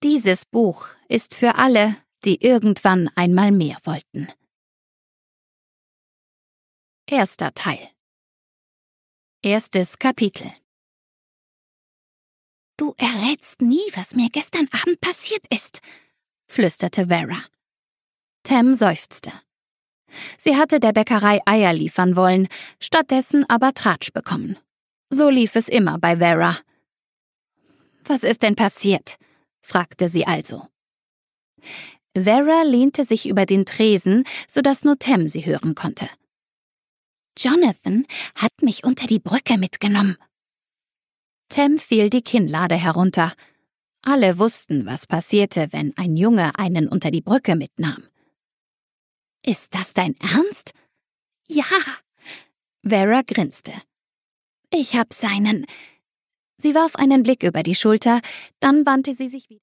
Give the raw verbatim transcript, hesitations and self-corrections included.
Dieses Buch ist für alle, die irgendwann einmal mehr wollten. Erster Teil. Erstes Kapitel. »Du errätst nie, was mir gestern Abend passiert ist«, flüsterte Vera. Tam seufzte. Sie hatte der Bäckerei Eier liefern wollen, stattdessen aber Tratsch bekommen. So lief es immer bei Vera. »Was ist denn passiert?« fragte sie also. Vera lehnte sich über den Tresen, sodass nur Tam sie hören konnte. »Jonathan hat mich unter die Brücke mitgenommen.« Tam fiel die Kinnlade herunter. Alle wussten, was passierte, wenn ein Junge einen unter die Brücke mitnahm. »Ist das dein Ernst?« »Ja«, Vera grinste. »Ich hab seinen...« Sie warf einen Blick über die Schulter, dann wandte sie sich wieder.